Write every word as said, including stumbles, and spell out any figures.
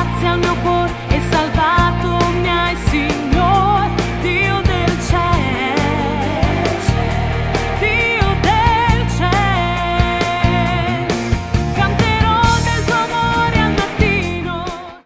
grazie al mio cuore e salvato mi hai, Signore.